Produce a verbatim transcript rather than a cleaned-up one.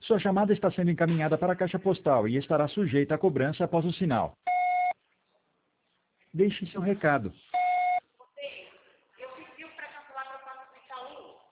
Sua chamada está sendo encaminhada para a caixa postal e estará sujeita a cobrança após o sinal. Deixe seu recado. Eu pedi para cancelar a proposta do Itaú.